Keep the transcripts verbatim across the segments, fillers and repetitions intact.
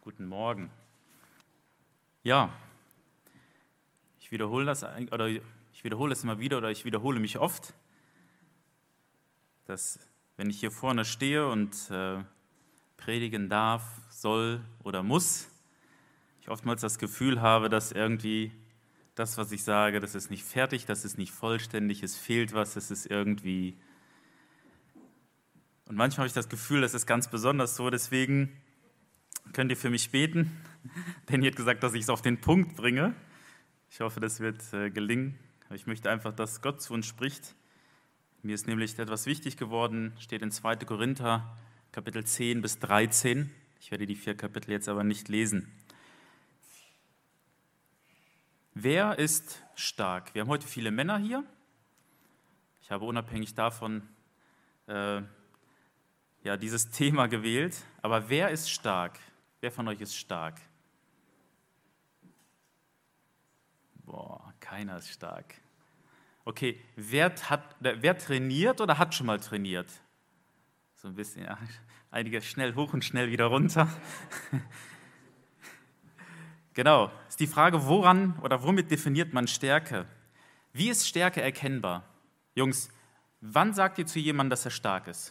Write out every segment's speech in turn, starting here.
Guten Morgen. Ja, ich wiederhole das, oder ich wiederhole es immer wieder oder ich wiederhole mich oft, dass wenn ich hier vorne stehe und äh, predigen darf, soll oder muss, ich oftmals das Gefühl habe, dass irgendwie das, was ich sage, das ist nicht fertig, das ist nicht vollständig, es fehlt was, es ist irgendwie... Und manchmal habe ich das Gefühl, das ist ganz besonders so, deswegen könnt ihr für mich beten. Danny hat gesagt, dass ich es auf den Punkt bringe. Ich hoffe, das wird äh, gelingen. Ich möchte einfach, dass Gott zu uns spricht. Mir ist nämlich etwas wichtig geworden, steht in zweiter Korinther, Kapitel zehn bis dreizehn. Ich werde die vier Kapitel jetzt aber nicht lesen. Wer ist stark? Wir haben heute viele Männer hier. Ich habe unabhängig davon äh, ja, dieses Thema gewählt. Aber wer ist stark? Wer von euch ist stark? Boah, keiner ist stark. Okay, wer, hat, wer trainiert oder hat schon mal trainiert? So ein bisschen, ja. Einige schnell hoch und schnell wieder runter. Genau, ist die Frage, woran oder womit definiert man Stärke? Wie ist Stärke erkennbar? Jungs, wann sagt ihr zu jemandem, dass er stark ist?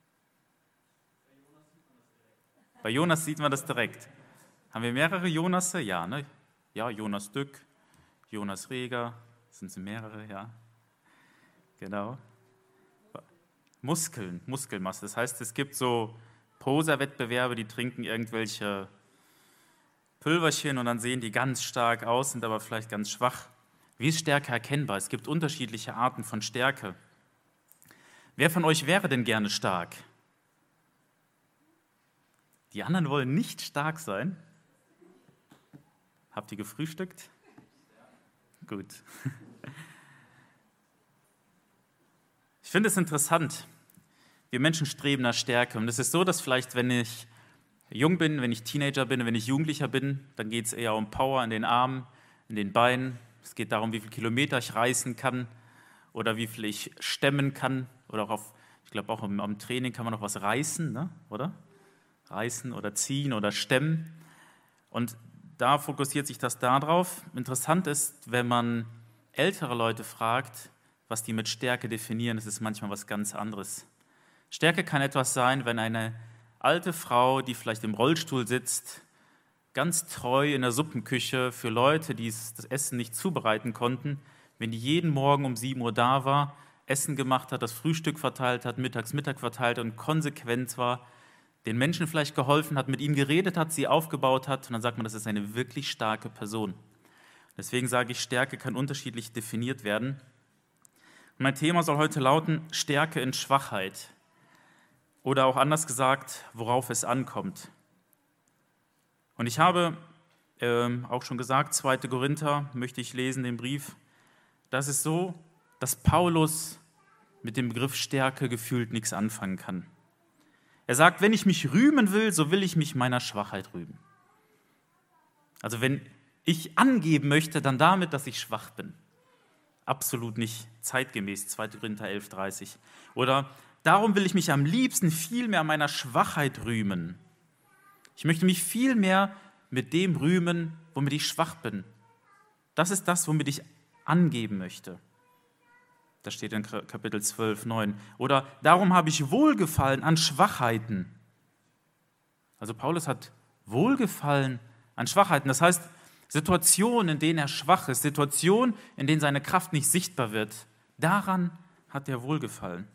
Bei Jonas sieht man das direkt. Haben wir mehrere Jonasse? Ja, ne? Ja, Jonas Dück, Jonas Reger, sind sie mehrere, ja. Genau. Muskeln, Muskelmasse. Das heißt, es gibt so Poser-Wettbewerbe, die trinken irgendwelche Pülverchen und dann sehen die ganz stark aus, sind aber vielleicht ganz schwach. Wie ist Stärke erkennbar? Es gibt unterschiedliche Arten von Stärke. Wer von euch wäre denn gerne stark? Die anderen wollen nicht stark sein. Habt ihr gefrühstückt? Gut. Ich finde es interessant. Wir Menschen streben nach Stärke. Und es ist so, dass vielleicht, wenn ich jung bin, wenn ich Teenager bin, wenn ich Jugendlicher bin, dann geht es eher um Power in den Armen, in den Beinen. Es geht darum, wie viele Kilometer ich reißen kann oder wie viel ich stemmen kann. Oder auch auf, ich glaube, auch am, am Training kann man noch was reißen, ne? Oder? Reißen oder ziehen oder stemmen. Und da fokussiert sich das darauf. Interessant ist, wenn man ältere Leute fragt, was die mit Stärke definieren, das ist manchmal was ganz anderes. Stärke kann etwas sein, wenn eine alte Frau, die vielleicht im Rollstuhl sitzt, ganz treu in der Suppenküche für Leute, die das Essen nicht zubereiten konnten, wenn die jeden Morgen um sieben Uhr da war, Essen gemacht hat, das Frühstück verteilt hat, mittags Mittag verteilt und konsequent war, den Menschen vielleicht geholfen hat, mit ihnen geredet hat, sie aufgebaut hat, und dann sagt man, das ist eine wirklich starke Person. Deswegen sage ich, Stärke kann unterschiedlich definiert werden. Und mein Thema soll heute lauten, Stärke in Schwachheit. Oder auch anders gesagt, worauf es ankommt. Und ich habe äh, auch schon gesagt, zweiter Korinther möchte ich lesen, den Brief. Das ist so, dass Paulus mit dem Begriff Stärke gefühlt nichts anfangen kann. Er sagt, wenn ich mich rühmen will, so will ich mich meiner Schwachheit rühmen. Also wenn ich angeben möchte, dann damit, dass ich schwach bin. Absolut nicht zeitgemäß, zweiter Korinther elf, dreißig. Oder darum will ich mich am liebsten viel mehr meiner Schwachheit rühmen. Ich möchte mich viel mehr mit dem rühmen, womit ich schwach bin. Das ist das, womit ich angeben möchte. Das steht in Kapitel zwölf, neun. Oder darum habe ich Wohlgefallen an Schwachheiten. Also Paulus hat Wohlgefallen an Schwachheiten. Das heißt, Situationen, in denen er schwach ist, Situationen, in denen seine Kraft nicht sichtbar wird, daran hat er Wohlgefallen.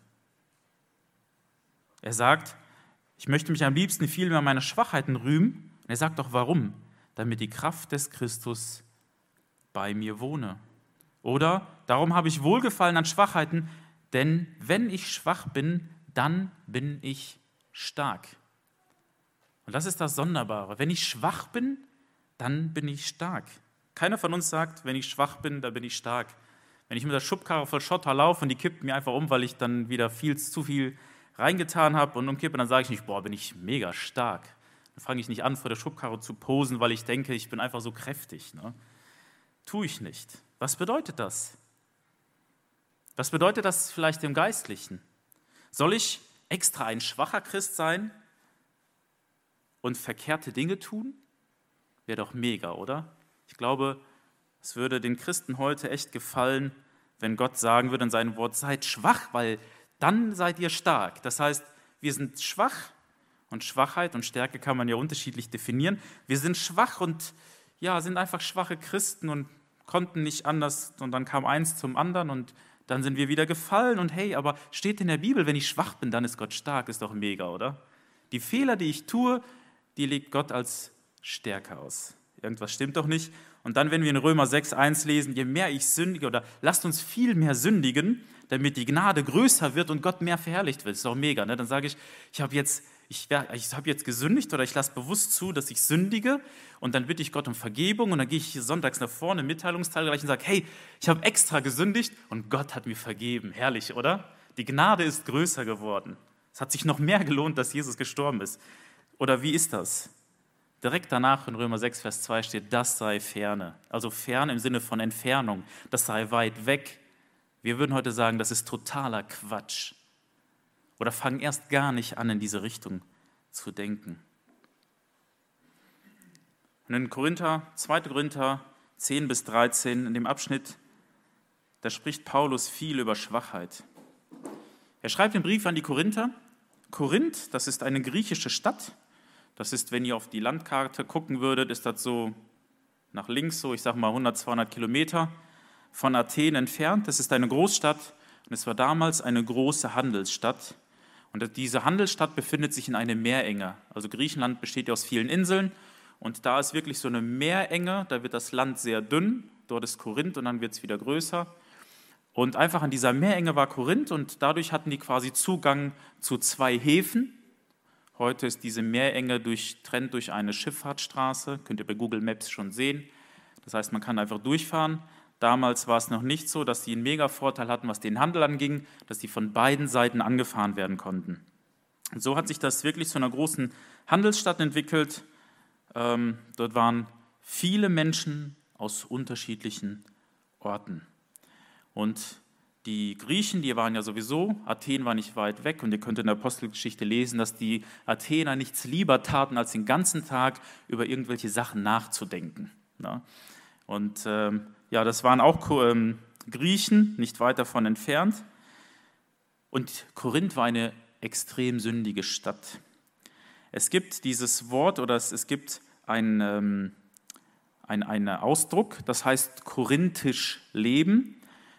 Er sagt, ich möchte mich am liebsten viel mehr meiner Schwachheiten rühmen. Und er sagt auch, warum? Damit die Kraft des Christus bei mir wohne. Oder, darum habe ich Wohlgefallen an Schwachheiten, denn wenn ich schwach bin, dann bin ich stark. Und das ist das Sonderbare. Wenn ich schwach bin, dann bin ich stark. Keiner von uns sagt, wenn ich schwach bin, dann bin ich stark. Wenn ich mit der Schubkarre voll Schotter laufe und die kippt mir einfach um, weil ich dann wieder viel zu viel reingetan habe und umkippe, dann sage ich nicht, boah, bin ich mega stark. Dann fange ich nicht an, vor der Schubkarre zu posen, weil ich denke, ich bin einfach so kräftig. Ne? Tue ich nicht. Was bedeutet das? Was bedeutet das vielleicht im Geistlichen? Soll ich extra ein schwacher Christ sein und verkehrte Dinge tun? Wäre doch mega, oder? Ich glaube, es würde den Christen heute echt gefallen, wenn Gott sagen würde in seinem Wort, seid schwach, weil dann seid ihr stark. Das heißt, wir sind schwach und Schwachheit und Stärke kann man ja unterschiedlich definieren. Wir sind schwach und ja, sind einfach schwache Christen und konnten nicht anders und dann kam eins zum anderen und dann sind wir wieder gefallen und hey, aber steht in der Bibel, wenn ich schwach bin, dann ist Gott stark, ist doch mega, oder? Die Fehler, die ich tue, die legt Gott als Stärke aus. Irgendwas stimmt doch nicht. Und dann, wenn wir in Römer sechs eins lesen, je mehr ich sündige, oder lasst uns viel mehr sündigen, damit die Gnade größer wird und Gott mehr verherrlicht wird. Das ist doch mega, ne? Dann sage ich, ich habe jetzt, ich, ich hab jetzt gesündigt oder ich lasse bewusst zu, dass ich sündige und dann bitte ich Gott um Vergebung und dann gehe ich hier sonntags nach vorne im Mitteilungsteil gleich und sage, hey, ich habe extra gesündigt und Gott hat mir vergeben. Herrlich, oder? Die Gnade ist größer geworden. Es hat sich noch mehr gelohnt, dass Jesus gestorben ist. Oder wie ist das? Direkt danach in Römer sechs, Vers zwei steht, das sei ferne. Also fern im Sinne von Entfernung. Das sei weit weg. Wir würden heute sagen, das ist totaler Quatsch. Oder fangen erst gar nicht an, in diese Richtung zu denken. Und in Korinther, zweiter Korinther zehn bis dreizehn, in dem Abschnitt, da spricht Paulus viel über Schwachheit. Er schreibt den Brief an die Korinther. Korinth, das ist eine griechische Stadt. Das ist, wenn ihr auf die Landkarte gucken würdet, ist das so nach links, so ich sage mal hundert, zweihundert Kilometer von Athen entfernt. Das ist eine Großstadt und es war damals eine große Handelsstadt. Und diese Handelsstadt befindet sich in einer Meerenge. Also Griechenland besteht ja aus vielen Inseln und da ist wirklich so eine Meerenge, da wird das Land sehr dünn, dort ist Korinth und dann wird es wieder größer. Und einfach an dieser Meerenge war Korinth und dadurch hatten die quasi Zugang zu zwei Häfen. Heute ist diese Meerenge durchtrennt durch eine Schifffahrtsstraße, könnt ihr bei Google Maps schon sehen. Das heißt, man kann einfach durchfahren. Damals war es noch nicht so, dass die einen Mega-Vorteil hatten, was den Handel anging, dass die von beiden Seiten angefahren werden konnten. Und so hat sich das wirklich zu einer großen Handelsstadt entwickelt. Ähm, dort waren viele Menschen aus unterschiedlichen Orten. Und die Griechen, die waren ja sowieso, Athen war nicht weit weg und ihr könnt in der Apostelgeschichte lesen, dass die Athener nichts lieber taten, als den ganzen Tag über irgendwelche Sachen nachzudenken. Ja. Und ähm, ja, das waren auch ähm, Griechen, nicht weit davon entfernt. Und Korinth war eine extrem sündige Stadt. Es gibt dieses Wort oder es, es gibt ein, ähm, ein, einen Ausdruck, das heißt korinthisch leben.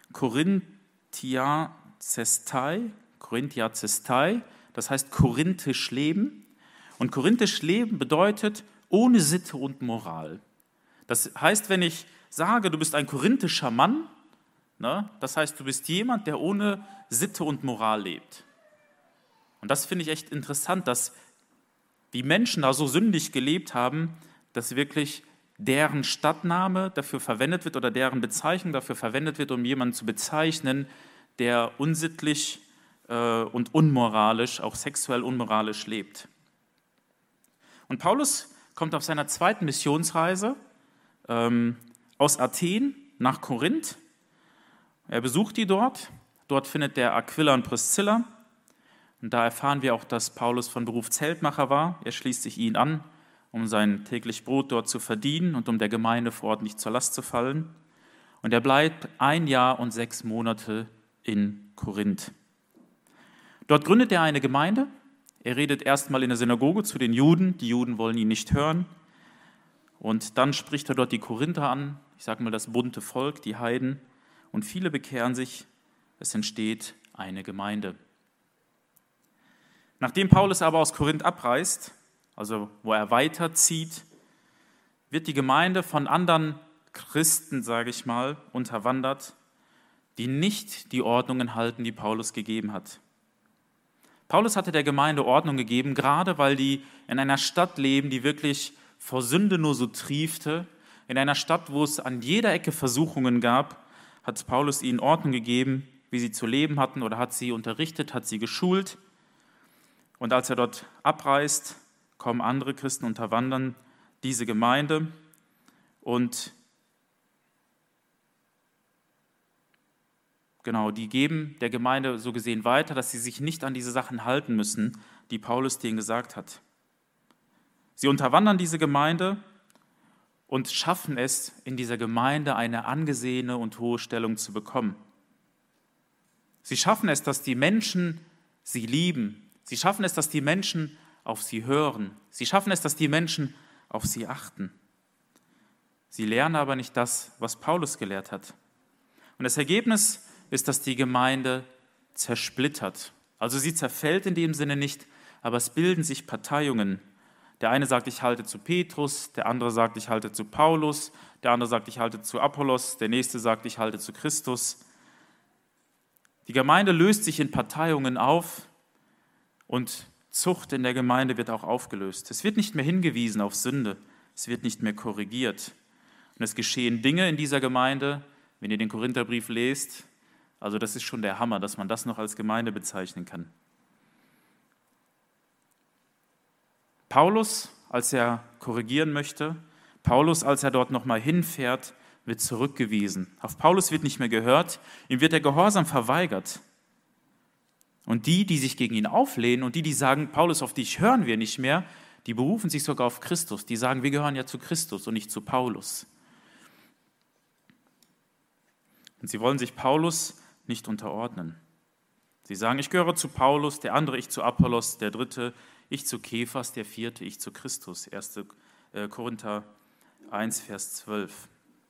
Korinthiazestai, Korinthiazestai, das heißt korinthisch leben. Und korinthisch leben bedeutet ohne Sitte und Moral. Das heißt, wenn ich sage, du bist ein korinthischer Mann, ne, das heißt, du bist jemand, der ohne Sitte und Moral lebt. Und das finde ich echt interessant, dass die Menschen da so sündig gelebt haben, dass wirklich deren Stadtname dafür verwendet wird oder deren Bezeichnung dafür verwendet wird, um jemanden zu bezeichnen, der unsittlich äh, und unmoralisch, auch sexuell unmoralisch lebt. Und Paulus kommt auf seiner zweiten Missionsreise ähm, aus Athen nach Korinth. Er besucht die dort. Dort findet er Aquila und Priscilla. Und da erfahren wir auch, dass Paulus von Beruf Zeltmacher war. Er schließt sich ihnen an, um sein täglich Brot dort zu verdienen und um der Gemeinde vor Ort nicht zur Last zu fallen. Und er bleibt ein Jahr und sechs Monate in Korinth. Dort gründet er eine Gemeinde. Er redet erstmal in der Synagoge zu den Juden. Die Juden wollen ihn nicht hören. Und dann spricht er dort die Korinther an, ich sage mal das bunte Volk, die Heiden. Und viele bekehren sich. Es entsteht eine Gemeinde. Nachdem Paulus aber aus Korinth abreist, also wo er weiterzieht, wird die Gemeinde von anderen Christen, sage ich mal, unterwandert, die nicht die Ordnungen halten, die Paulus gegeben hat. Paulus hatte der Gemeinde Ordnung gegeben, gerade weil die in einer Stadt leben, die wirklich vor Sünde nur so triefte. In einer Stadt, wo es an jeder Ecke Versuchungen gab, hat Paulus ihnen Ordnung gegeben, wie sie zu leben hatten, oder hat sie unterrichtet, hat sie geschult. Und als er dort abreist, kommen andere Christen, unterwandern diese Gemeinde und genau, die geben der Gemeinde so gesehen weiter, dass sie sich nicht an diese Sachen halten müssen, die Paulus denen gesagt hat. Sie unterwandern diese Gemeinde und schaffen es, in dieser Gemeinde eine angesehene und hohe Stellung zu bekommen. Sie schaffen es, dass die Menschen sie lieben. Sie schaffen es, dass die Menschen auf sie hören. Sie schaffen es, dass die Menschen auf sie achten. Sie lernen aber nicht das, was Paulus gelehrt hat. Und das Ergebnis ist, dass die Gemeinde zersplittert. Also sie zerfällt in dem Sinne nicht, aber es bilden sich Parteiungen. Der eine sagt, ich halte zu Petrus, der andere sagt, ich halte zu Paulus, der andere sagt, ich halte zu Apollos, der nächste sagt, ich halte zu Christus. Die Gemeinde löst sich in Parteiungen auf und Zucht in der Gemeinde wird auch aufgelöst. Es wird nicht mehr hingewiesen auf Sünde, es wird nicht mehr korrigiert. Und es geschehen Dinge in dieser Gemeinde, wenn ihr den Korintherbrief lest, also das ist schon der Hammer, dass man das noch als Gemeinde bezeichnen kann. Paulus, als er korrigieren möchte, Paulus, als er dort nochmal hinfährt, wird zurückgewiesen. Auf Paulus wird nicht mehr gehört, ihm wird der Gehorsam verweigert. Und die, die sich gegen ihn auflehnen und die, die sagen, Paulus, auf dich hören wir nicht mehr, die berufen sich sogar auf Christus. Die sagen, wir gehören ja zu Christus und nicht zu Paulus. Und sie wollen sich Paulus nicht unterordnen. Sie sagen, ich gehöre zu Paulus, der andere ich zu Apollos, der dritte ich zu Kephas, der vierte ich zu Christus. erster Korinther eins, Vers zwölf.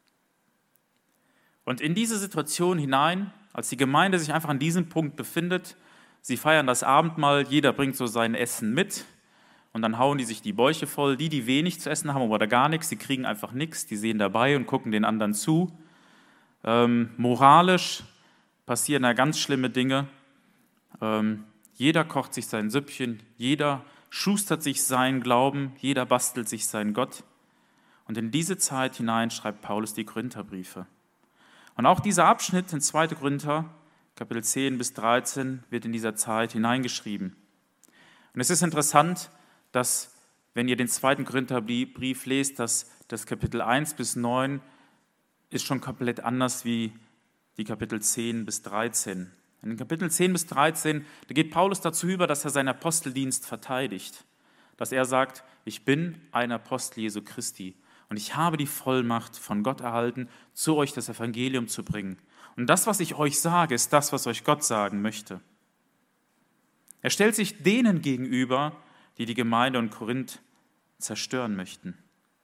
Und in diese Situation hinein, als die Gemeinde sich einfach an diesem Punkt befindet, sie feiern das Abendmahl, jeder bringt so sein Essen mit und dann hauen die sich die Bäuche voll. Die, die wenig zu essen haben oder gar nichts, die kriegen einfach nichts, die sehen dabei und gucken den anderen zu. Ähm, moralisch passieren da ganz schlimme Dinge. Ähm, jeder kocht sich sein Süppchen, jeder schustert sich seinen Glauben, jeder bastelt sich seinen Gott. Und in diese Zeit hinein schreibt Paulus die Korintherbriefe. Und auch dieser Abschnitt in zweiter Korinther, Kapitel zehn bis dreizehn, wird in dieser Zeit hineingeschrieben. Und es ist interessant, dass, wenn ihr den zweiten Korintherbrief lest, dass das Kapitel eins bis neun ist schon komplett anders wie die Kapitel zehn bis dreizehn. In den Kapitel zehn bis dreizehn, da geht Paulus dazu über, dass er seinen Aposteldienst verteidigt. Dass er sagt, ich bin ein Apostel Jesu Christi und ich habe die Vollmacht von Gott erhalten, zu euch das Evangelium zu bringen. Und das, was ich euch sage, ist das, was euch Gott sagen möchte. Er stellt sich denen gegenüber, die die Gemeinde in Korinth zerstören möchten.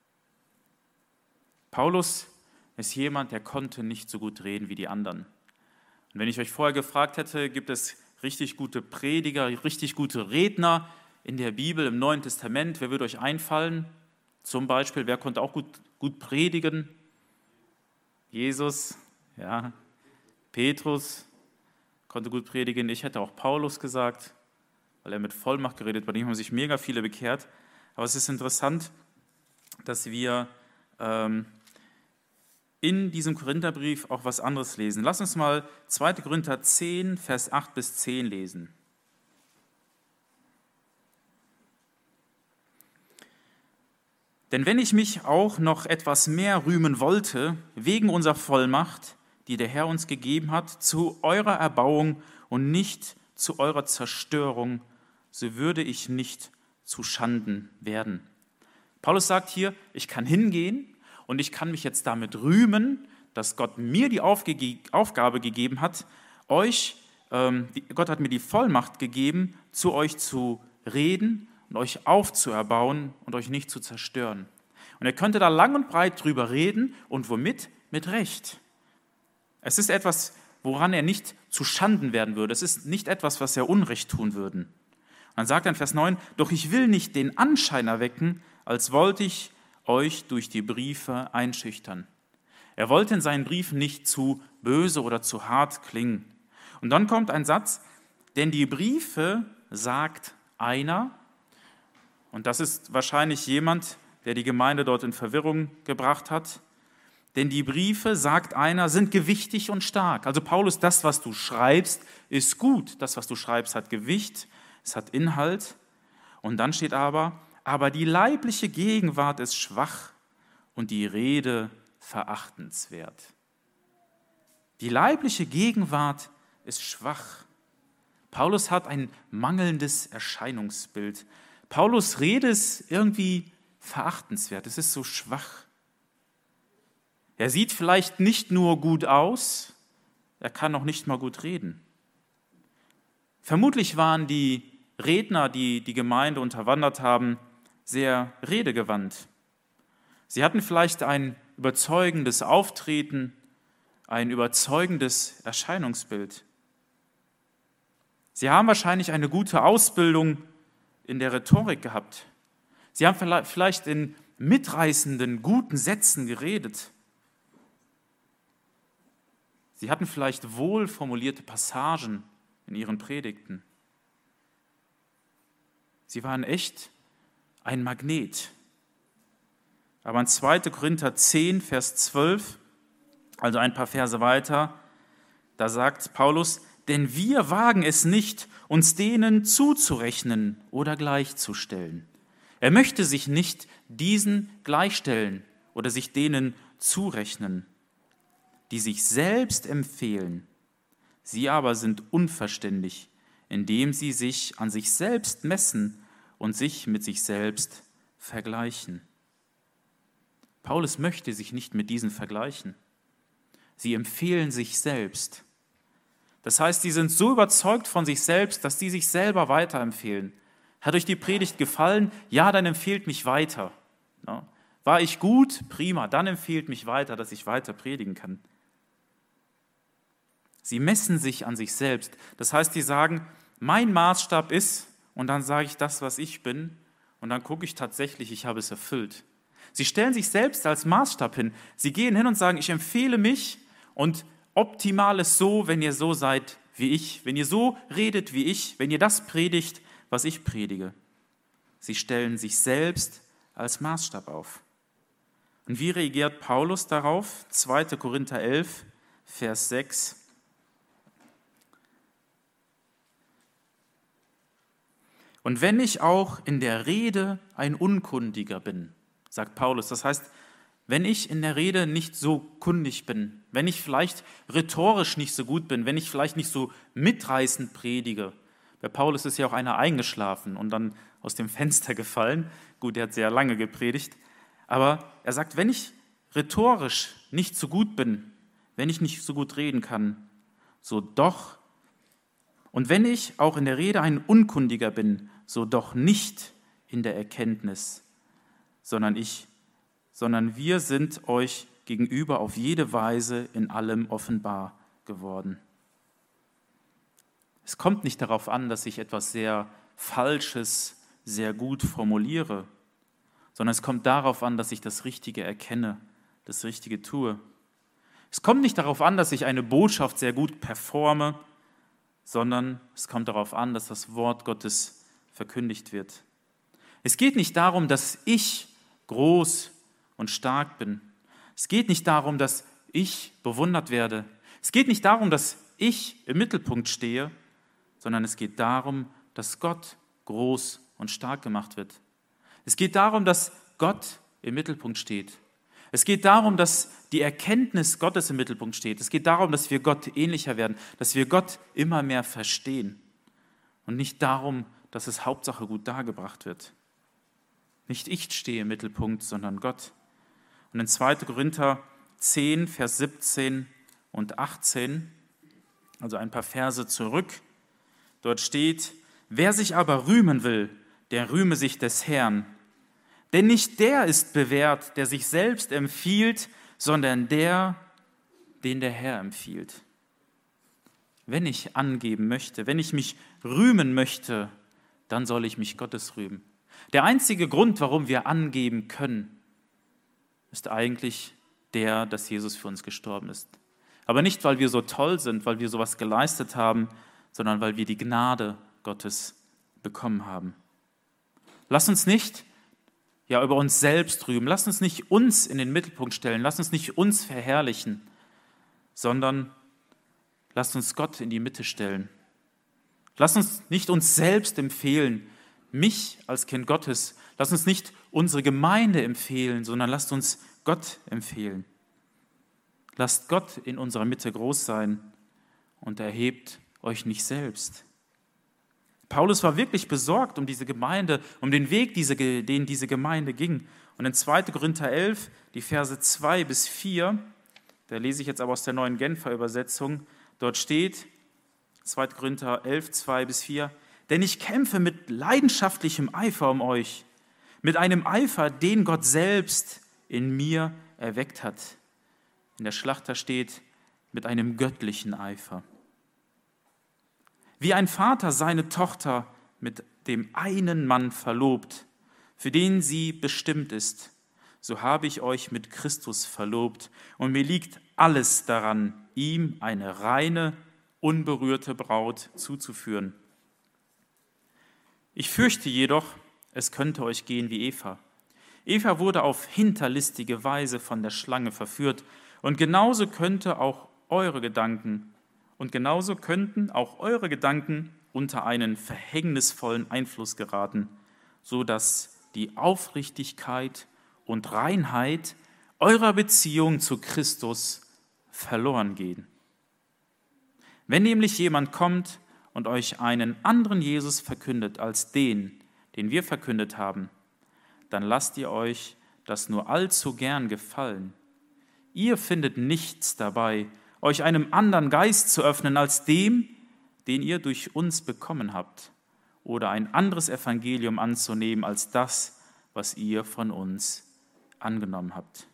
Paulus ist jemand, der konnte nicht so gut reden wie die anderen. Und wenn ich euch vorher gefragt hätte, gibt es richtig gute Prediger, richtig gute Redner in der Bibel, im Neuen Testament, wer würde euch einfallen? Zum Beispiel, wer konnte auch gut, gut predigen? Jesus, ja. Petrus konnte gut predigen. Ich hätte auch Paulus gesagt, weil er mit Vollmacht geredet hat. Bei dem haben sich mega viele bekehrt. Aber es ist interessant, dass wir ähm, in diesem Korintherbrief auch was anderes lesen. Lass uns mal zweiter Korinther zehn, Vers acht bis zehn lesen. Denn wenn ich mich auch noch etwas mehr rühmen wollte, wegen unserer Vollmacht, die der Herr uns gegeben hat, zu eurer Erbauung und nicht zu eurer Zerstörung, so würde ich nicht zu Schanden werden. Paulus sagt hier, ich kann hingehen und ich kann mich jetzt damit rühmen, dass Gott mir die Aufge- Aufgabe gegeben hat, euch, ähm, Gott hat mir die Vollmacht gegeben, zu euch zu reden und euch aufzuerbauen und euch nicht zu zerstören. Und er könnte da lang und breit drüber reden und womit? Mit Recht. Es ist etwas, woran er nicht zu Schanden werden würde. Es ist nicht etwas, was er Unrecht tun würde. Und dann sagt er in Vers neun, doch ich will nicht den Anschein erwecken, als wollte ich euch durch die Briefe einschüchtern. Er wollte in seinen Briefen nicht zu böse oder zu hart klingen. Und dann kommt ein Satz, denn die Briefe sagt einer, und das ist wahrscheinlich jemand, der die Gemeinde dort in Verwirrung gebracht hat, denn die Briefe, sagt einer, sind gewichtig und stark. Also Paulus, das, was du schreibst, ist gut. Das, was du schreibst, hat Gewicht, es hat Inhalt. Und dann steht aber, aber die leibliche Gegenwart ist schwach und die Rede verachtenswert. Die leibliche Gegenwart ist schwach. Paulus hat ein mangelndes Erscheinungsbild. Paulus' Rede ist irgendwie verachtenswert, es ist so schwach. Er sieht vielleicht nicht nur gut aus, er kann noch nicht mal gut reden. Vermutlich waren die Redner, die die Gemeinde unterwandert haben, sehr redegewandt. Sie hatten vielleicht ein überzeugendes Auftreten, ein überzeugendes Erscheinungsbild. Sie haben wahrscheinlich eine gute Ausbildung in der Rhetorik gehabt. Sie haben vielleicht in mitreißenden, guten Sätzen geredet. Sie hatten vielleicht wohl formulierte Passagen in ihren Predigten. Sie waren echt ein Magnet. Aber in zweiter Korinther zehn, Vers zwölf, also ein paar Verse weiter, da sagt Paulus, denn wir wagen es nicht, uns denen zuzurechnen oder gleichzustellen. Er möchte sich nicht diesen gleichstellen oder sich denen zurechnen, die sich selbst empfehlen. Sie aber sind unverständig, indem sie sich an sich selbst messen und sich mit sich selbst vergleichen. Paulus möchte sich nicht mit diesen vergleichen. Sie empfehlen sich selbst. Das heißt, sie sind so überzeugt von sich selbst, dass sie sich selber weiterempfehlen. Hat euch die Predigt gefallen? Ja, dann empfehlt mich weiter. Ja. War ich gut? Prima, dann empfehlt mich weiter, dass ich weiter predigen kann. Sie messen sich an sich selbst. Das heißt, sie sagen, mein Maßstab ist, und dann sage ich das, was ich bin, und dann gucke ich tatsächlich, ich habe es erfüllt. Sie stellen sich selbst als Maßstab hin. Sie gehen hin und sagen, ich empfehle mich und optimal ist so, wenn ihr so seid wie ich, wenn ihr so redet wie ich, wenn ihr das predigt, was ich predige. Sie stellen sich selbst als Maßstab auf. Und wie reagiert Paulus darauf? zweiter Korinther elf, Vers sechs. Und wenn ich auch in der Rede ein Unkundiger bin, sagt Paulus, das heißt, wenn ich in der Rede nicht so kundig bin, wenn ich vielleicht rhetorisch nicht so gut bin, wenn ich vielleicht nicht so mitreißend predige. Bei Paulus ist ja auch einer eingeschlafen und dann aus dem Fenster gefallen. Gut, er hat sehr lange gepredigt. Aber er sagt, wenn ich rhetorisch nicht so gut bin, wenn ich nicht so gut reden kann, so doch. Und wenn ich auch in der Rede ein Unkundiger bin, so doch nicht in der Erkenntnis, sondern ich, sondern wir sind euch gegenüber auf jede Weise in allem offenbar geworden. Es kommt nicht darauf an, dass ich etwas sehr Falsches sehr gut formuliere, sondern es kommt darauf an, dass ich das Richtige erkenne, das Richtige tue. Es kommt nicht darauf an, dass ich eine Botschaft sehr gut performe, sondern es kommt darauf an, dass das Wort Gottes verkündigt wird. Es geht nicht darum, dass ich groß und stark bin. Es geht nicht darum, dass ich bewundert werde. Es geht nicht darum, dass ich im Mittelpunkt stehe, sondern es geht darum, dass Gott groß und stark gemacht wird. Es geht darum, dass Gott im Mittelpunkt steht. Es geht darum, dass die Erkenntnis Gottes im Mittelpunkt steht. Es geht darum, dass wir Gott ähnlicher werden, dass wir Gott immer mehr verstehen. Und nicht darum, dass es Hauptsache gut dargebracht wird. Nicht ich stehe im Mittelpunkt, sondern Gott. Und in zweiter Korinther zehn, Vers siebzehn und achtzehn, also ein paar Verse zurück, dort steht, wer sich aber rühmen will, der rühme sich des Herrn. Denn nicht der ist bewährt, der sich selbst empfiehlt, sondern der, den der Herr empfiehlt. Wenn ich angeben möchte, wenn ich mich rühmen möchte, dann soll ich mich Gottes rühmen. Der einzige Grund, warum wir angeben können, ist eigentlich der, dass Jesus für uns gestorben ist. Aber nicht, weil wir so toll sind, weil wir sowas geleistet haben, sondern weil wir die Gnade Gottes bekommen haben. Lass uns nicht ja, über uns selbst rühmen, lass uns nicht uns in den Mittelpunkt stellen, lass uns nicht uns verherrlichen, sondern lass uns Gott in die Mitte stellen. Lass uns nicht uns selbst empfehlen, mich als Kind Gottes. Lass uns nicht unsere Gemeinde empfehlen, sondern lasst uns Gott empfehlen. Lasst Gott in unserer Mitte groß sein und erhebt euch nicht selbst. Paulus war wirklich besorgt um diese Gemeinde, um den Weg, den diese Gemeinde ging. Und in zweiter Korinther elf, die Verse zwei bis vier, da lese ich jetzt aber aus der neuen Genfer Übersetzung, dort steht, zweiter Korinther elf, zwei bis vier, denn ich kämpfe mit leidenschaftlichem Eifer um euch, mit einem Eifer, den Gott selbst in mir erweckt hat. In der Schlachter steht, mit einem göttlichen Eifer. Wie ein Vater seine Tochter mit dem einen Mann verlobt, für den sie bestimmt ist, so habe ich euch mit Christus verlobt und mir liegt alles daran, ihm eine reine, unberührte Braut zuzuführen. Ich fürchte jedoch, es könnte euch gehen wie Eva. Eva wurde auf hinterlistige Weise von der Schlange verführt und genauso könnte auch eure Gedanken und genauso könnten auch eure Gedanken unter einen verhängnisvollen Einfluss geraten, so dass die Aufrichtigkeit und Reinheit eurer Beziehung zu Christus verloren gehen. Wenn nämlich jemand kommt und euch einen anderen Jesus verkündet als den, den wir verkündet haben, dann lasst ihr euch das nur allzu gern gefallen. Ihr findet nichts dabei, euch einem anderen Geist zu öffnen als dem, den ihr durch uns bekommen habt, oder ein anderes Evangelium anzunehmen als das, was ihr von uns angenommen habt.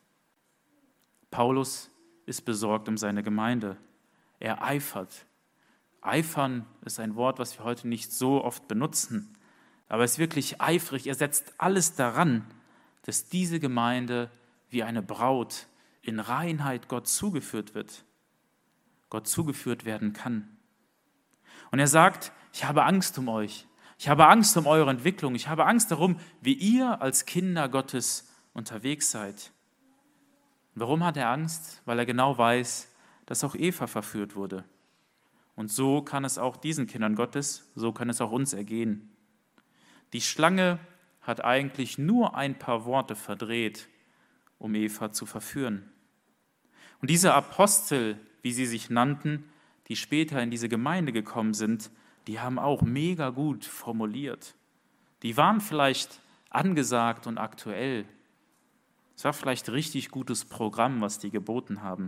Paulus ist besorgt um seine Gemeinde. Er eifert. Eifern ist ein Wort, was wir heute nicht so oft benutzen, aber er ist wirklich eifrig. Er setzt alles daran, dass diese Gemeinde wie eine Braut in Reinheit Gott zugeführt wird, Gott zugeführt werden kann. Und er sagt, ich habe Angst um euch. Ich habe Angst um eure Entwicklung. Ich habe Angst darum, wie ihr als Kinder Gottes unterwegs seid. Und warum hat er Angst? Weil er genau weiß, dass auch Eva verführt wurde. Und so kann es auch diesen Kindern Gottes, so kann es auch uns ergehen. Die Schlange hat eigentlich nur ein paar Worte verdreht, um Eva zu verführen. Und diese Apostel, wie sie sich nannten, die später in diese Gemeinde gekommen sind, die haben auch mega gut formuliert. Die waren vielleicht angesagt und aktuell. Es war vielleicht ein richtig gutes Programm, was die geboten haben.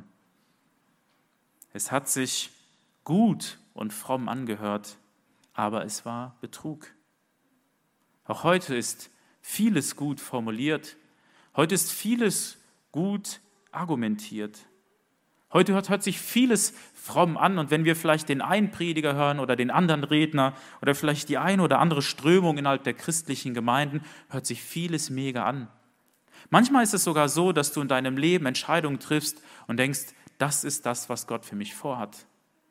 Es hat sich gut und fromm angehört, aber es war Betrug. Auch heute ist vieles gut formuliert. Heute ist vieles gut argumentiert. Heute hört, hört sich vieles fromm an und wenn wir vielleicht den einen Prediger hören oder den anderen Redner oder vielleicht die eine oder andere Strömung innerhalb der christlichen Gemeinden, hört sich vieles mega an. Manchmal ist es sogar so, dass du in deinem Leben Entscheidungen triffst und denkst, das ist das, was Gott für mich vorhat.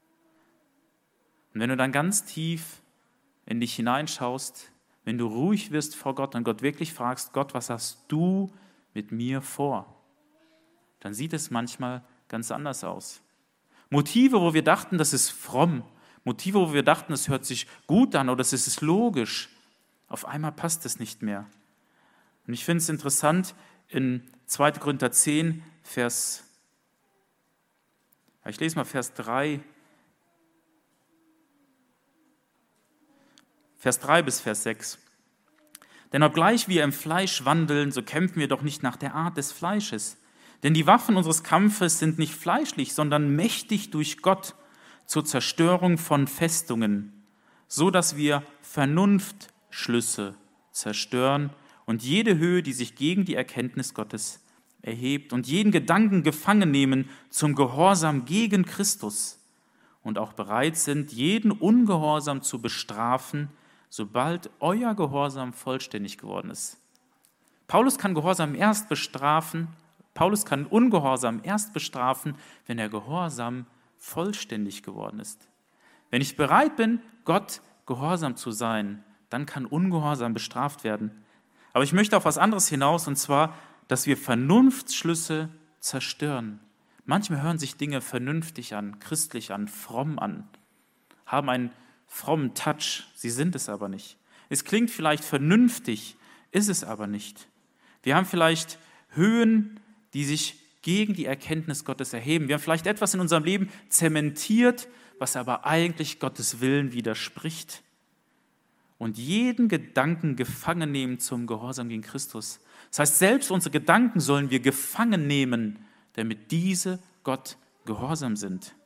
Und wenn du dann ganz tief in dich hineinschaust, wenn du ruhig wirst vor Gott und Gott wirklich fragst, Gott, was hast du mit mir vor? Dann sieht es manchmal ganz anders aus. Motive, wo wir dachten, das ist fromm, Motive, wo wir dachten, das hört sich gut an oder das ist logisch, auf einmal passt es nicht mehr. Und ich finde es interessant, in zweiter Korinther zehn, Vers, ich lese mal Vers drei, Vers drei bis Vers sechs. Denn obgleich wir im Fleisch wandeln, so kämpfen wir doch nicht nach der Art des Fleisches. Denn die Waffen unseres Kampfes sind nicht fleischlich, sondern mächtig durch Gott zur Zerstörung von Festungen, so dass wir Vernunftschlüsse zerstören und jede Höhe, die sich gegen die Erkenntnis Gottes erhebt und jeden Gedanken gefangen nehmen zum Gehorsam gegen Christus und auch bereit sind, jeden Ungehorsam zu bestrafen, sobald euer Gehorsam vollständig geworden ist. Paulus kann Gehorsam erst bestrafen, Paulus kann Ungehorsam erst bestrafen, wenn der Gehorsam vollständig geworden ist. Wenn ich bereit bin, Gott gehorsam zu sein, dann kann Ungehorsam bestraft werden. Aber ich möchte auf was anderes hinaus, und zwar, dass wir Vernunftsschlüsse zerstören. Manchmal hören sich Dinge vernünftig an, christlich an, fromm an, haben einen frommen Touch, sie sind es aber nicht. Es klingt vielleicht vernünftig, ist es aber nicht. Wir haben vielleicht Höhen, die sich gegen die Erkenntnis Gottes erheben. Wir haben vielleicht etwas in unserem Leben zementiert, was aber eigentlich Gottes Willen widerspricht. Und jeden Gedanken gefangen nehmen zum Gehorsam gegen Christus. Das heißt, selbst unsere Gedanken sollen wir gefangen nehmen, damit diese Gott gehorsam sind.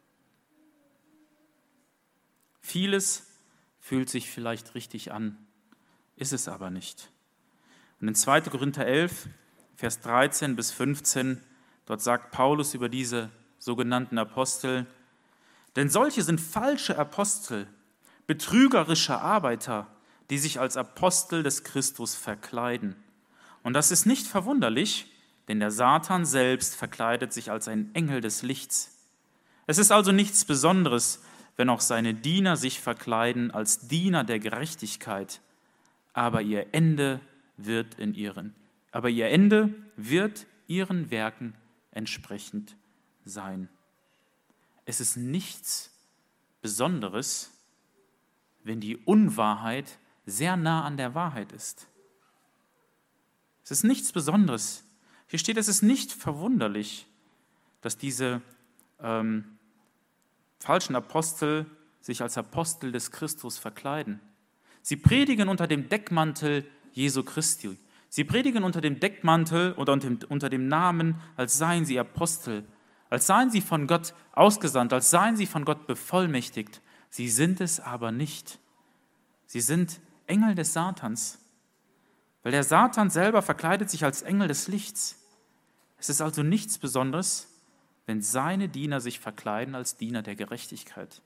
Vieles fühlt sich vielleicht richtig an, ist es aber nicht. Und in zweiter Korinther elf, Vers dreizehn bis fünfzehn, dort sagt Paulus über diese sogenannten Apostel: Denn solche sind falsche Apostel, betrügerische Arbeiter, die sich als Apostel des Christus verkleiden. Und das ist nicht verwunderlich, denn der Satan selbst verkleidet sich als ein Engel des Lichts. Es ist also nichts Besonderes, wenn auch seine Diener sich verkleiden als Diener der Gerechtigkeit, aber ihr Ende wird in ihren, aber ihr Ende wird ihren Werken entsprechend sein. Es ist nichts Besonderes, wenn die Unwahrheit sehr nah an der Wahrheit ist. Es ist nichts Besonderes. Hier steht, es ist nicht verwunderlich, dass diese ähm, falschen Apostel sich als Apostel des Christus verkleiden. Sie predigen unter dem Deckmantel Jesu Christi. Sie predigen unter dem Deckmantel oder unter dem, unter dem Namen, als seien sie Apostel, als seien sie von Gott ausgesandt, als seien sie von Gott bevollmächtigt. Sie sind es aber nicht. Sie sind Engel des Satans, weil der Satan selber verkleidet sich als Engel des Lichts. Es ist also nichts Besonderes, wenn seine Diener sich verkleiden als Diener der Gerechtigkeit.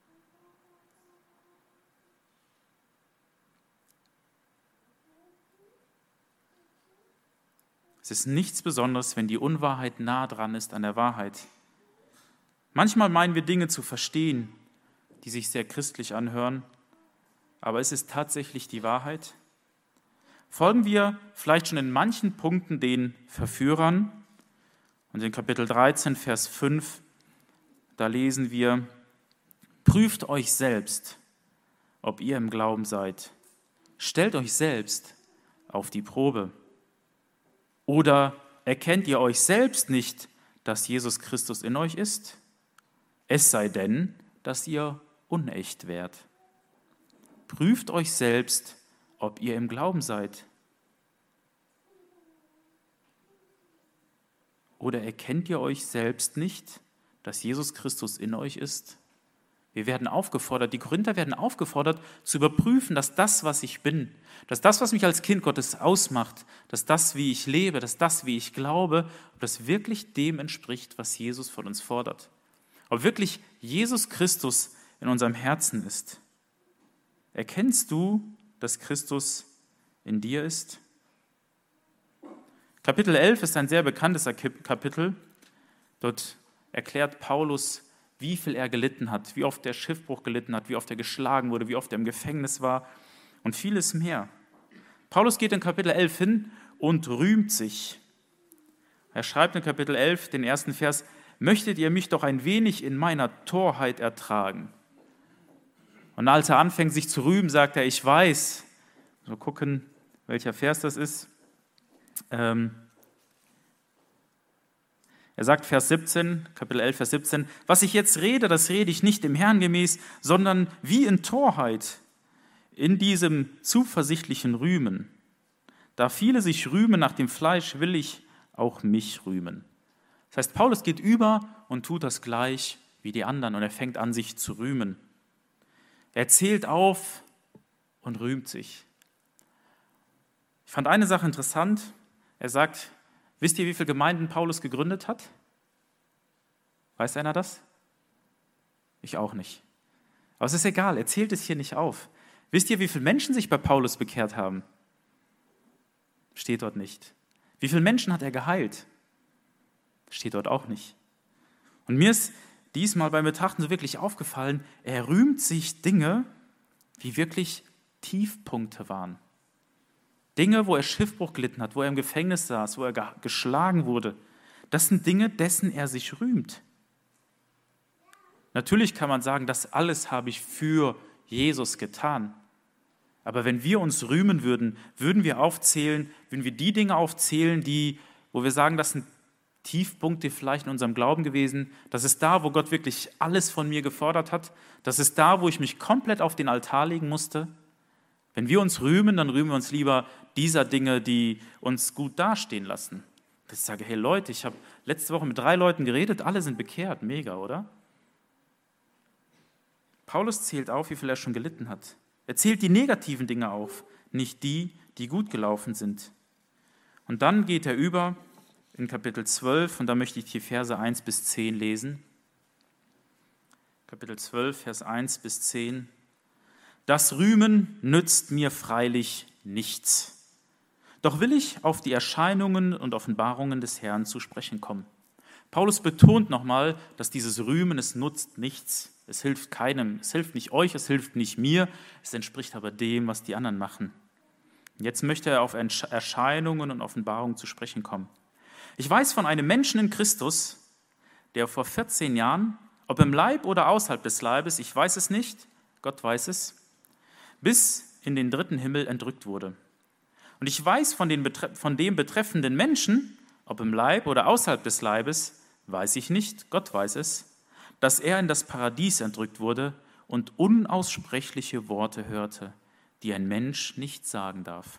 Es ist nichts Besonderes, wenn die Unwahrheit nah dran ist an der Wahrheit. Manchmal meinen wir Dinge zu verstehen, die sich sehr christlich anhören, aber ist es tatsächlich die Wahrheit? Folgen wir vielleicht schon in manchen Punkten den Verführern? Und in Kapitel dreizehn, Vers fünf, da lesen wir: Prüft euch selbst, ob ihr im Glauben seid. Stellt euch selbst auf die Probe. Oder erkennt ihr euch selbst nicht, dass Jesus Christus in euch ist? Es sei denn, dass ihr unecht wärt. Prüft euch selbst, ob ihr im Glauben seid. Oder erkennt ihr euch selbst nicht, dass Jesus Christus in euch ist? Wir werden aufgefordert, die Korinther werden aufgefordert, zu überprüfen, dass das, was ich bin, dass das, was mich als Kind Gottes ausmacht, dass das, wie ich lebe, dass das, wie ich glaube, ob das wirklich dem entspricht, was Jesus von uns fordert. Ob wirklich Jesus Christus in unserem Herzen ist. Erkennst du, dass Christus in dir ist? Kapitel elf ist ein sehr bekanntes Kapitel. Dort erklärt Paulus, wie viel er gelitten hat, wie oft der Schiffbruch gelitten hat, wie oft er geschlagen wurde, wie oft er im Gefängnis war und vieles mehr. Paulus geht in Kapitel elf hin und rühmt sich. Er schreibt in Kapitel elf, den ersten Vers: Möchtet ihr mich doch ein wenig in meiner Torheit ertragen? Und als er anfängt, sich zu rühmen, sagt er: Ich weiß. Mal gucken, welcher Vers das ist. Ähm, Er sagt, Vers siebzehn, Kapitel elf, Vers siebzehn: Was ich jetzt rede, das rede ich nicht dem Herrn gemäß, sondern wie in Torheit, in diesem zuversichtlichen Rühmen. Da viele sich rühmen nach dem Fleisch, will ich auch mich rühmen. Das heißt, Paulus geht über und tut das gleich wie die anderen und er fängt an, sich zu rühmen. Er zählt auf und rühmt sich. Ich fand eine Sache interessant. Er sagt: Wisst ihr, wie viele Gemeinden Paulus gegründet hat? Weiß einer das? Ich auch nicht. Aber es ist egal, er zählt es hier nicht auf. Wisst ihr, wie viele Menschen sich bei Paulus bekehrt haben? Steht dort nicht. Wie viele Menschen hat er geheilt? Steht dort auch nicht. Und mir ist diesmal beim Betrachten so wirklich aufgefallen, er rühmt sich Dinge, die wirklich Tiefpunkte waren. Dinge, wo er Schiffbruch gelitten hat, wo er im Gefängnis saß, wo er geschlagen wurde. Das sind Dinge, dessen er sich rühmt. Natürlich kann man sagen, das alles habe ich für Jesus getan. Aber wenn wir uns rühmen würden, würden wir aufzählen, würden wir die Dinge aufzählen, die, wo wir sagen, das sind Tiefpunkte vielleicht in unserem Glauben gewesen. Das ist da, wo Gott wirklich alles von mir gefordert hat. Das ist da, wo ich mich komplett auf den Altar legen musste. Wenn wir uns rühmen, dann rühmen wir uns lieber dieser Dinge, die uns gut dastehen lassen. Dass ich sage, hey Leute, ich habe letzte Woche mit drei Leuten geredet, alle sind bekehrt. Mega, oder? Paulus zählt auf, wie viel er schon gelitten hat. Er zählt die negativen Dinge auf, nicht die, die gut gelaufen sind. Und dann geht er über in Kapitel zwölf, und da möchte ich die Verse eins bis zehn lesen. Kapitel zwölf, Vers eins bis zehn. Das Rühmen nützt mir freilich nichts. Doch will ich auf die Erscheinungen und Offenbarungen des Herrn zu sprechen kommen. Paulus betont nochmal, dass dieses Rühmen, es nutzt nichts. Es hilft keinem, es hilft nicht euch, es hilft nicht mir, es entspricht aber dem, was die anderen machen. Jetzt möchte er auf Erscheinungen und Offenbarungen zu sprechen kommen. Ich weiß von einem Menschen in Christus, der vor vierzehn Jahren, ob im Leib oder außerhalb des Leibes, ich weiß es nicht, Gott weiß es, bis in den dritten Himmel entrückt wurde. Und ich weiß von, den, von dem betreffenden Menschen, ob im Leib oder außerhalb des Leibes, weiß ich nicht, Gott weiß es, dass er in das Paradies entrückt wurde und unaussprechliche Worte hörte, die ein Mensch nicht sagen darf.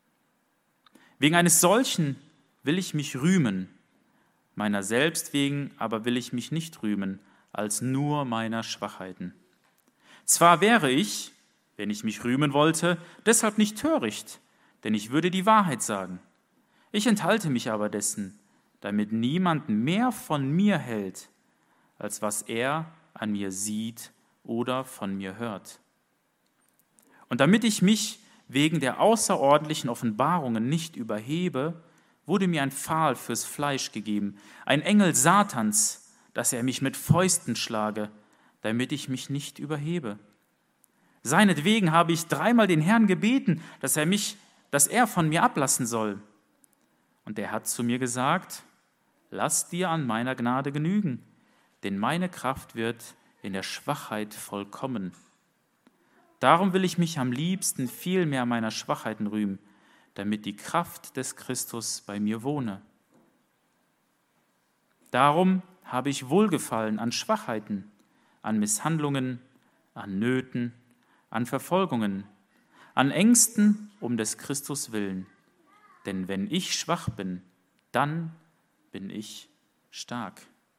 Wegen eines solchen will ich mich rühmen, meiner selbst wegen aber will ich mich nicht rühmen, als nur meiner Schwachheiten. Zwar wäre ich, wenn ich mich rühmen wollte, deshalb nicht töricht, denn ich würde die Wahrheit sagen. Ich enthalte mich aber dessen, damit niemand mehr von mir hält, als was er an mir sieht oder von mir hört. Und damit ich mich wegen der außerordentlichen Offenbarungen nicht überhebe, wurde mir ein Pfahl fürs Fleisch gegeben, ein Engel Satans, dass er mich mit Fäusten schlage, damit ich mich nicht überhebe. Seinetwegen habe ich dreimal den Herrn gebeten, dass er mich, dass er von mir ablassen soll. Und er hat zu mir gesagt, lass dir an meiner Gnade genügen, denn meine Kraft wird in der Schwachheit vollkommen. Darum will ich mich am liebsten viel mehr meiner Schwachheiten rühmen, damit die Kraft des Christus bei mir wohne. Darum habe ich Wohlgefallen an Schwachheiten, an Misshandlungen, an Nöten, an Verfolgungen, an Ängsten um des Christus willen. Denn wenn ich schwach bin, dann bin ich stark.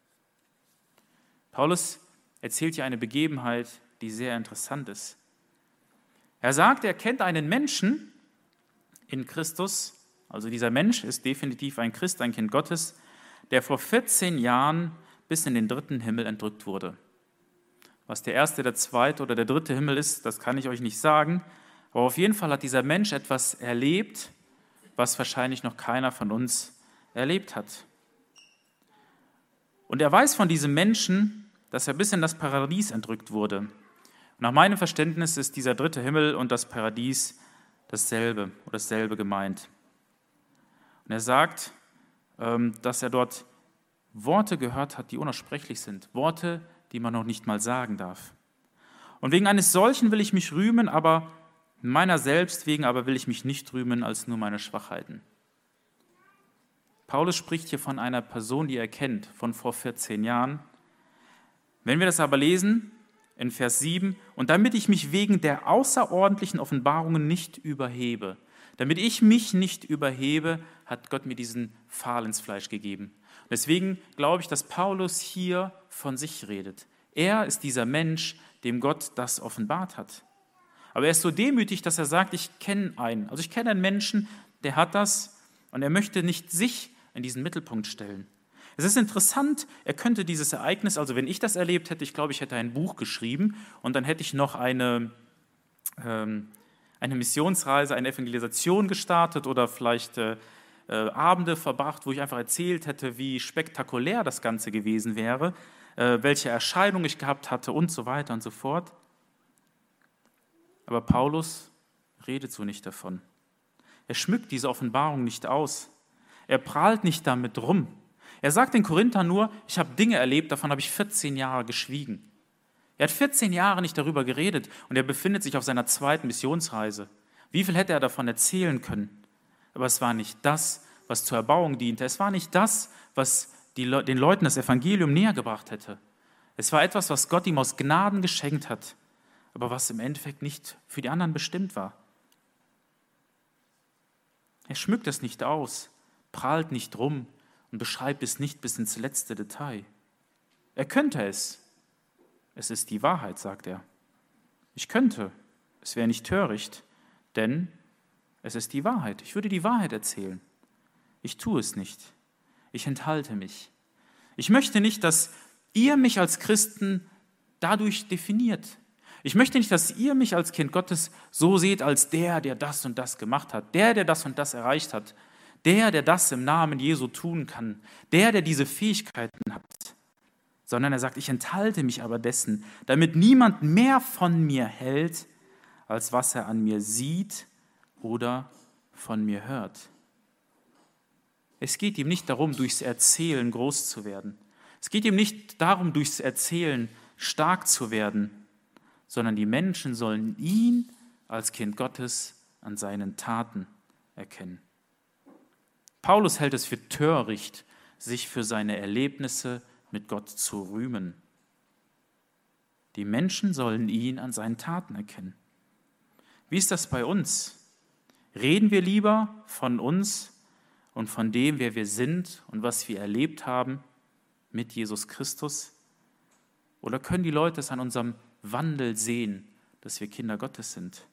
Paulus erzählt hier eine Begebenheit, die sehr interessant ist. Er sagt, er kennt einen Menschen in Christus, also dieser Mensch ist definitiv ein Christ, ein Kind Gottes, der vor vierzehn Jahren bis in den dritten Himmel entrückt wurde. Was der erste, der zweite oder der dritte Himmel ist, das kann ich euch nicht sagen, aber auf jeden Fall hat dieser Mensch etwas erlebt, was wahrscheinlich noch keiner von uns erlebt hat. Und er weiß von diesem Menschen, dass er bis in das Paradies entrückt wurde. Und nach meinem Verständnis ist dieser dritte Himmel und das Paradies dasselbe oder dasselbe gemeint. Und er sagt, dass er dort Worte gehört hat, die unaussprechlich sind, Worte, die man noch nicht mal sagen darf. Und wegen eines solchen will ich mich rühmen, aber meiner selbst wegen aber will ich mich nicht rühmen als nur meine Schwachheiten. Paulus spricht hier von einer Person, die er kennt, von vor vierzehn Jahren. Wenn wir das aber lesen, in Vers sieben, und damit ich mich wegen der außerordentlichen Offenbarungen nicht überhebe, damit ich mich nicht überhebe, hat Gott mir diesen Pfahl ins Fleisch gegeben. Und deswegen glaube ich, dass Paulus hier von sich redet. Er ist dieser Mensch, dem Gott das offenbart hat. Aber er ist so demütig, dass er sagt, ich kenne einen. Also ich kenne einen Menschen, der hat das und er möchte nicht sich in diesen Mittelpunkt stellen. Es ist interessant, er könnte dieses Ereignis, also wenn ich das erlebt hätte, ich glaube, ich hätte ein Buch geschrieben und dann hätte ich noch eine, ähm, eine Missionsreise, eine Evangelisation gestartet oder vielleicht äh, äh, Abende verbracht, wo ich einfach erzählt hätte, wie spektakulär das Ganze gewesen wäre, äh, welche Erscheinung ich gehabt hatte und so weiter und so fort. Aber Paulus redet so nicht davon. Er schmückt diese Offenbarung nicht aus. Er prahlt nicht damit rum. Er sagt den Korinthern nur, ich habe Dinge erlebt, davon habe ich vierzehn Jahre geschwiegen. Er hat vierzehn Jahre nicht darüber geredet und er befindet sich auf seiner zweiten Missionsreise. Wie viel hätte er davon erzählen können? Aber es war nicht das, was zur Erbauung diente. Es war nicht das, was die Le- den Leuten das Evangelium näher gebracht hätte. Es war etwas, was Gott ihm aus Gnaden geschenkt hat, aber was im Endeffekt nicht für die anderen bestimmt war. Er schmückt es nicht aus, prahlt nicht rum und beschreibt es nicht bis ins letzte Detail. Er könnte es. Es ist die Wahrheit, sagt er. Ich könnte. Es wäre nicht töricht, denn es ist die Wahrheit. Ich würde die Wahrheit erzählen. Ich tue es nicht. Ich enthalte mich. Ich möchte nicht, dass ihr mich als Christen dadurch definiert. Ich möchte nicht, dass ihr mich als Kind Gottes so seht als der, der das und das gemacht hat, der, der das und das erreicht hat, der, der das im Namen Jesu tun kann, der, der diese Fähigkeiten hat. Sondern er sagt, ich enthalte mich aber dessen, damit niemand mehr von mir hält, als was er an mir sieht oder von mir hört. Es geht ihm nicht darum, durchs Erzählen groß zu werden. Es geht ihm nicht darum, durchs Erzählen stark zu werden, sondern die Menschen sollen ihn als Kind Gottes an seinen Taten erkennen. Paulus hält es für töricht, sich für seine Erlebnisse mit Gott zu rühmen. Die Menschen sollen ihn an seinen Taten erkennen. Wie ist das bei uns? Reden wir lieber von uns und von dem, wer wir sind und was wir erlebt haben mit Jesus Christus? Oder können die Leute es an unserem Wandel sehen, dass wir Kinder Gottes sind?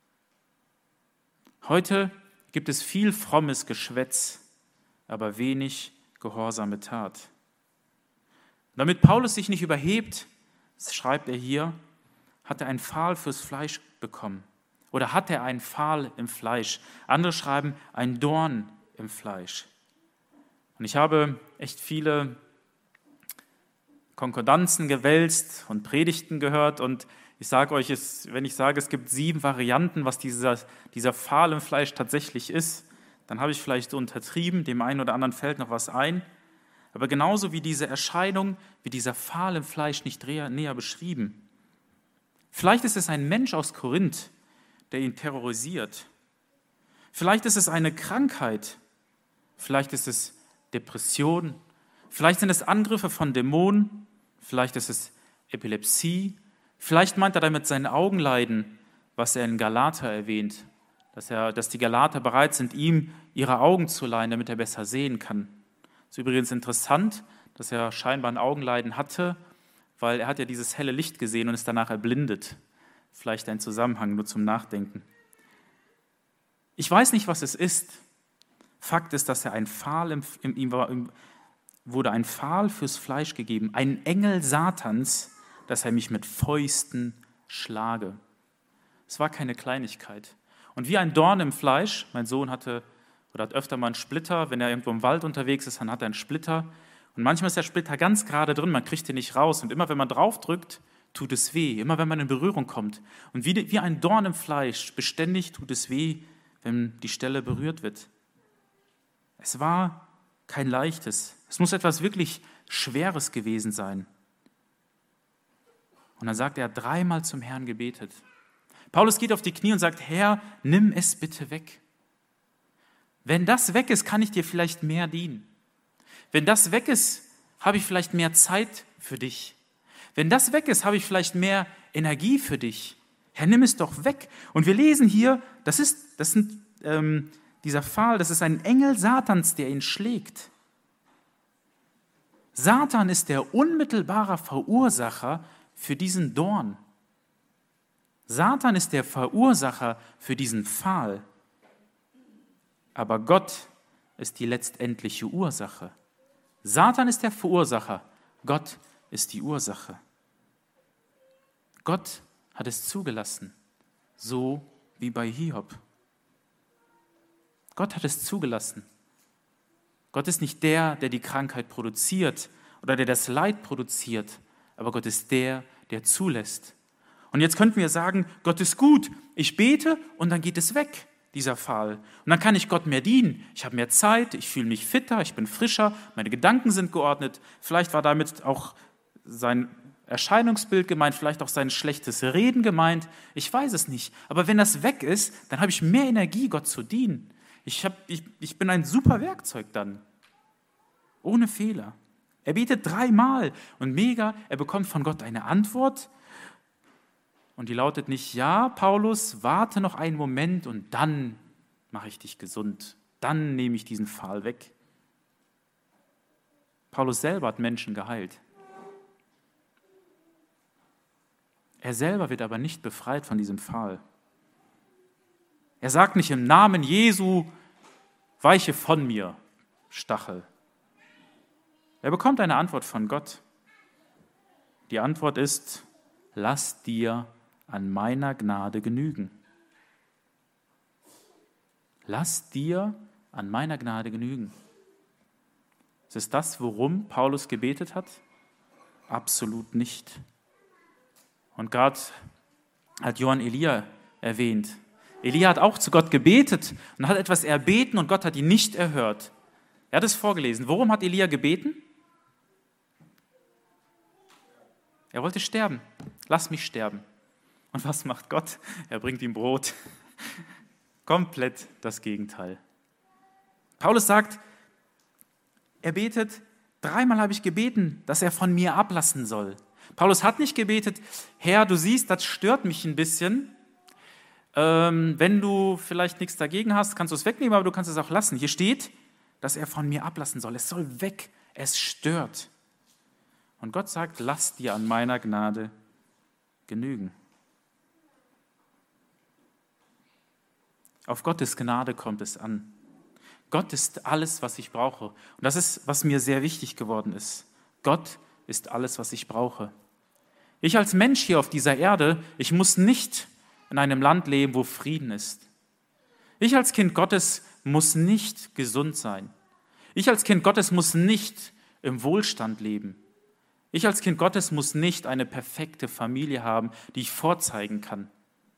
Heute gibt es viel frommes Geschwätz, aber wenig gehorsame Tat. Damit Paulus sich nicht überhebt, schreibt er hier, hat er ein Pfahl fürs Fleisch bekommen. Oder hat er einen Pfahl im Fleisch? Andere schreiben, ein Dorn im Fleisch. Und ich habe echt viele Konkordanzen gewälzt und Predigten gehört und ich sage euch, es, wenn ich sage, es gibt sieben Varianten, was dieser, dieser Pfahl im Fleisch tatsächlich ist, dann habe ich vielleicht so untertrieben, dem einen oder anderen fällt noch was ein. Aber genauso wie diese Erscheinung, wie dieser Pfahl im Fleisch nicht näher beschrieben. Vielleicht ist es ein Mensch aus Korinth, der ihn terrorisiert. Vielleicht ist es eine Krankheit. Vielleicht ist es Depression. Vielleicht sind es Angriffe von Dämonen. Vielleicht ist es Epilepsie. Vielleicht meint er damit sein Augenleiden, was er in Galater erwähnt, dass, er, dass die Galater bereit sind, ihm ihre Augen zu leihen, damit er besser sehen kann. Es ist übrigens interessant, dass er scheinbar ein Augenleiden hatte, weil er hat ja dieses helle Licht gesehen und ist danach erblindet. Vielleicht ein Zusammenhang nur zum Nachdenken. Ich weiß nicht, was es ist. Fakt ist, dass er ein Pfahl im, im, ihm war, ihm wurde ein Pfahl fürs Fleisch gegeben, ein Engel Satans, dass er mich mit Fäusten schlage. Es war keine Kleinigkeit. Und wie ein Dorn im Fleisch, mein Sohn hatte oder hat öfter mal einen Splitter, wenn er irgendwo im Wald unterwegs ist, dann hat er einen Splitter. Und manchmal ist der Splitter ganz gerade drin, man kriegt ihn nicht raus. Und immer wenn man draufdrückt, tut es weh, immer wenn man in Berührung kommt. Und wie, wie ein Dorn im Fleisch, beständig tut es weh, wenn die Stelle berührt wird. Es war kein leichtes. Es muss etwas wirklich Schweres gewesen sein. Und dann sagt er, er hat dreimal zum Herrn gebetet. Paulus geht auf die Knie und sagt, Herr, nimm es bitte weg. Wenn das weg ist, kann ich dir vielleicht mehr dienen. Wenn das weg ist, habe ich vielleicht mehr Zeit für dich. Wenn das weg ist, habe ich vielleicht mehr Energie für dich. Herr, nimm es doch weg. Und wir lesen hier, das ist, das sind, ähm, dieser Pfahl, das ist ein Engel Satans, der ihn schlägt. Satan ist der unmittelbare Verursacher für diesen Dorn. Satan ist der Verursacher für diesen Pfahl. Aber Gott ist die letztendliche Ursache. Satan ist der Verursacher, Gott ist die Ursache. Gott hat es zugelassen, so wie bei Hiob. Gott hat es zugelassen. Gott ist nicht der, der die Krankheit produziert oder der das Leid produziert, aber Gott ist der, der zulässt. Und jetzt könnten wir sagen, Gott ist gut, ich bete und dann geht es weg, dieser Pfahl. Und dann kann ich Gott mehr dienen. Ich habe mehr Zeit, ich fühle mich fitter, ich bin frischer, meine Gedanken sind geordnet. Vielleicht war damit auch sein Erscheinungsbild gemeint, vielleicht auch sein schlechtes Reden gemeint. Ich weiß es nicht. Aber wenn das weg ist, dann habe ich mehr Energie, Gott zu dienen. Ich, hab, ich, ich bin ein super Werkzeug dann. Ohne Fehler. Er betet dreimal und mega, er bekommt von Gott eine Antwort. Und die lautet nicht, ja, Paulus, warte noch einen Moment und dann mache ich dich gesund dann nehme ich diesen Pfahl weg. Paulus selber hat Menschen geheilt. Er selber wird aber nicht befreit von diesem Pfahl. Er sagt nicht im Namen Jesu, weiche von mir, Stachel. Er bekommt eine Antwort von Gott. Die Antwort ist, lass dir an meiner Gnade genügen. Lass dir an meiner Gnade genügen. Ist es das, worum Paulus gebetet hat? Absolut nicht. Und gerade hat Johann Elia erwähnt. Elia hat auch zu Gott gebetet und hat etwas erbeten und Gott hat ihn nicht erhört. Er hat es vorgelesen. Worum hat Elia gebeten? Er wollte sterben. Lass mich sterben. Und was macht Gott? Er bringt ihm Brot. Komplett das Gegenteil. Paulus sagt, er betet, dreimal habe ich gebeten, dass er von mir ablassen soll. Paulus hat nicht gebetet, Herr, du siehst, das stört mich ein bisschen. Ähm, wenn du vielleicht nichts dagegen hast, kannst du es wegnehmen, aber du kannst es auch lassen. Hier steht, dass er von mir ablassen soll. Es soll weg, es stört. Und Gott sagt, lass dir an meiner Gnade genügen. Auf Gottes Gnade kommt es an. Gott ist alles, was ich brauche. Und das ist, was mir sehr wichtig geworden ist. Gott ist alles, was ich brauche. Ich als Mensch hier auf dieser Erde, ich muss nicht in einem Land leben, wo Frieden ist. Ich als Kind Gottes muss nicht gesund sein. Ich als Kind Gottes muss nicht im Wohlstand leben. Ich als Kind Gottes muss nicht eine perfekte Familie haben, die ich vorzeigen kann.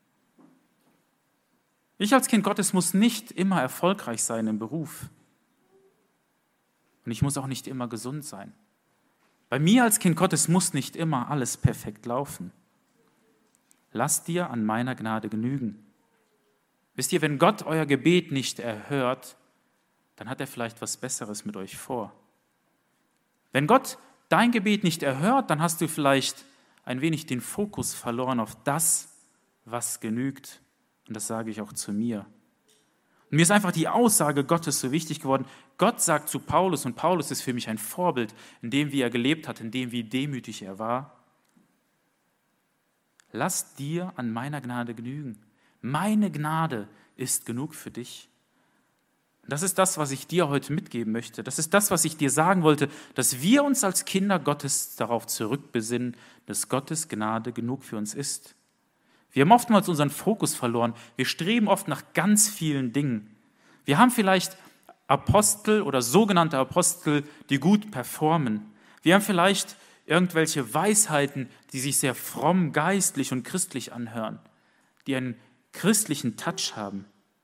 Ich als Kind Gottes muss nicht immer erfolgreich sein im Beruf. Und ich muss auch nicht immer gesund sein. Bei mir als Kind Gottes muss nicht immer alles perfekt laufen. Lass dir an meiner Gnade genügen. Wisst ihr, wenn Gott euer Gebet nicht erhört, dann hat er vielleicht was Besseres mit euch vor. Wenn Gott dein Gebet nicht erhört, dann hast du vielleicht ein wenig den Fokus verloren auf das, was genügt. Und das sage ich auch zu mir. Und mir ist einfach die Aussage Gottes so wichtig geworden. Gott sagt zu Paulus, und Paulus ist für mich ein Vorbild, in dem, wie er gelebt hat, in dem, wie demütig er war. Lass dir an meiner Gnade genügen. Meine Gnade ist genug für dich. Und das ist das, was ich dir heute mitgeben möchte. Das ist das, was ich dir sagen wollte, dass wir uns als Kinder Gottes darauf zurückbesinnen, dass Gottes Gnade genug für uns ist. Wir haben oftmals unseren Fokus verloren. Wir streben oft nach ganz vielen Dingen. Wir haben vielleicht Apostel oder sogenannte Apostel, die gut performen. Wir haben vielleicht irgendwelche Weisheiten, die sich sehr fromm, geistlich und christlich anhören, die einen christlichen Touch haben.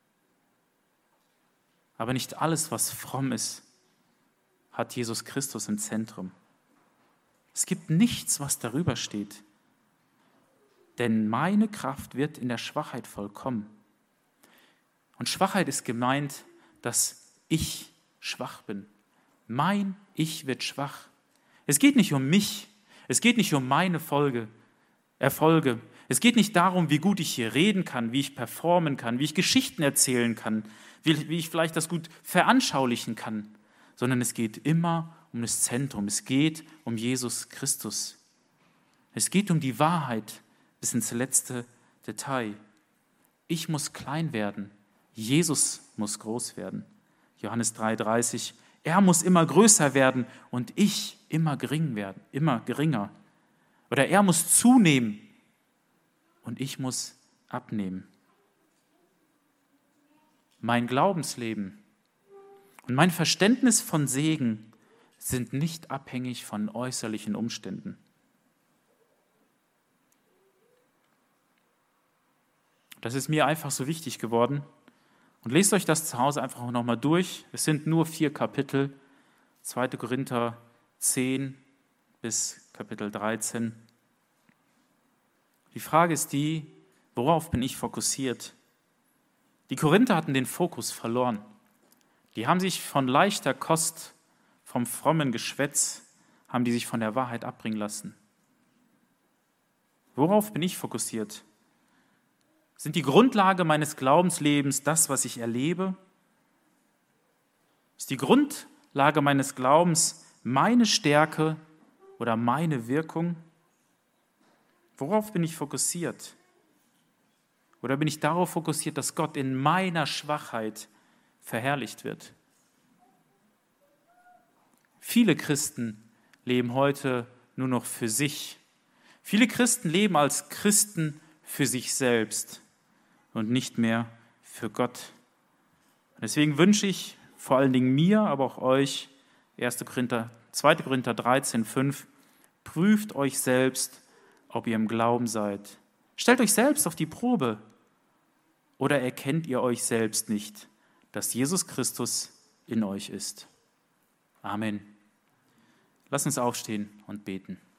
Aber nicht alles, was fromm ist, hat Jesus Christus im Zentrum. Es gibt nichts, was darüber steht. Denn meine Kraft wird in der Schwachheit vollkommen. Und Schwachheit ist gemeint, dass ich schwach bin. Mein Ich wird schwach. Es geht nicht um mich. Es geht nicht um meine Folge, Erfolge. Es geht nicht darum, wie gut ich hier reden kann, wie ich performen kann, wie ich Geschichten erzählen kann, wie, wie ich vielleicht das gut veranschaulichen kann, sondern es geht immer um das Zentrum. Es geht um Jesus Christus. Es geht um die Wahrheit bis ins letzte Detail. Ich muss klein werden. Jesus muss groß werden. Johannes drei dreißig. Er muss immer größer werden und ich immer gering werden, immer geringer. Oder er muss zunehmen und ich muss abnehmen. Mein Glaubensleben und mein Verständnis von Segen sind nicht abhängig von äußerlichen Umständen. Das ist mir einfach so wichtig geworden. Und lest euch das zu Hause einfach nochmal durch. Es sind nur vier Kapitel, zweiter Korinther zehn bis Kapitel dreizehn. Die Frage ist die, worauf bin ich fokussiert? Die Korinther hatten den Fokus verloren. Die haben sich von leichter Kost, vom frommen Geschwätz, haben die sich von der Wahrheit abbringen lassen. Worauf bin ich fokussiert? Sind die Grundlage meines Glaubenslebens das, was ich erlebe? Ist die Grundlage meines Glaubens meine Stärke oder meine Wirkung? Worauf bin ich fokussiert? Oder bin ich darauf fokussiert, dass Gott in meiner Schwachheit verherrlicht wird? Viele Christen leben heute nur noch für sich. Viele Christen leben als Christen für sich selbst und nicht mehr für Gott. Deswegen wünsche ich vor allen Dingen mir, aber auch euch, erster Korinther, zweiter Korinther dreizehn, fünf, prüft euch selbst, ob ihr im Glauben seid. Stellt euch selbst auf die Probe. Oder erkennt ihr euch selbst nicht, dass Jesus Christus in euch ist? Amen. Lass uns aufstehen und beten.